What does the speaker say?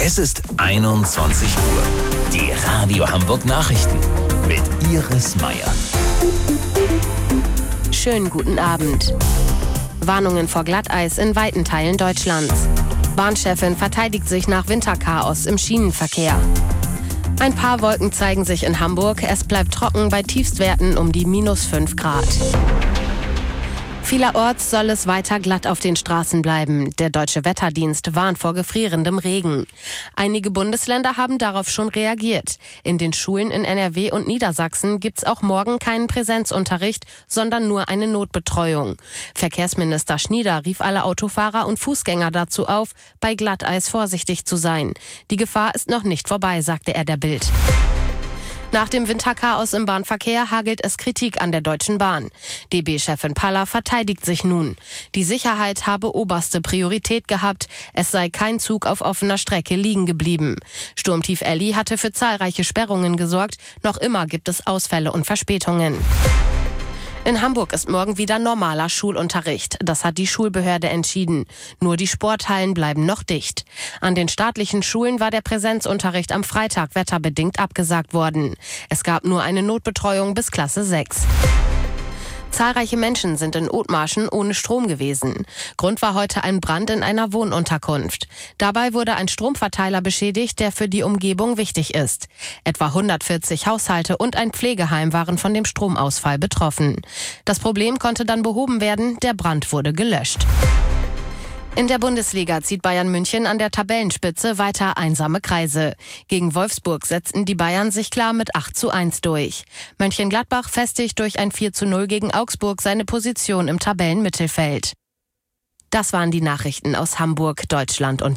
Es ist 21 Uhr. Die Radio Hamburg Nachrichten mit Iris Meier. Schönen guten Abend. Warnungen vor Glatteis in weiten Teilen Deutschlands. Bahnchefin verteidigt sich nach Winterchaos im Schienenverkehr. Ein paar Wolken zeigen sich in Hamburg. Es bleibt trocken bei Tiefstwerten um die -5 Grad. Vielerorts soll es weiter glatt auf den Straßen bleiben. Der Deutsche Wetterdienst warnt vor gefrierendem Regen. Einige Bundesländer haben darauf schon reagiert. In den Schulen in NRW und Niedersachsen gibt's auch morgen keinen Präsenzunterricht, sondern nur eine Notbetreuung. Verkehrsminister Schnieder rief alle Autofahrer und Fußgänger dazu auf, bei Glatteis vorsichtig zu sein. Die Gefahr ist noch nicht vorbei, sagte er der Bild. Nach dem Winterchaos im Bahnverkehr hagelt es Kritik an der Deutschen Bahn. DB-Chefin Paller verteidigt sich nun. Die Sicherheit habe oberste Priorität gehabt. Es sei kein Zug auf offener Strecke liegen geblieben. Sturmtief Elli hatte für zahlreiche Sperrungen gesorgt. Noch immer gibt es Ausfälle und Verspätungen. In Hamburg ist morgen wieder normaler Schulunterricht. Das hat die Schulbehörde entschieden. Nur die Sporthallen bleiben noch dicht. An den staatlichen Schulen war der Präsenzunterricht am Freitag wetterbedingt abgesagt worden. Es gab nur eine Notbetreuung bis Klasse 6. Zahlreiche Menschen sind in Othmarschen ohne Strom gewesen. Grund war heute ein Brand in einer Wohnunterkunft. Dabei wurde ein Stromverteiler beschädigt, der für die Umgebung wichtig ist. Etwa 140 Haushalte und ein Pflegeheim waren von dem Stromausfall betroffen. Das Problem konnte dann behoben werden, der Brand wurde gelöscht. In der Bundesliga zieht Bayern München an der Tabellenspitze weiter einsame Kreise. Gegen Wolfsburg setzten die Bayern sich klar mit 8:1 durch. Mönchengladbach festigt durch ein 4:0 gegen Augsburg seine Position im Tabellenmittelfeld. Das waren die Nachrichten aus Hamburg, Deutschland und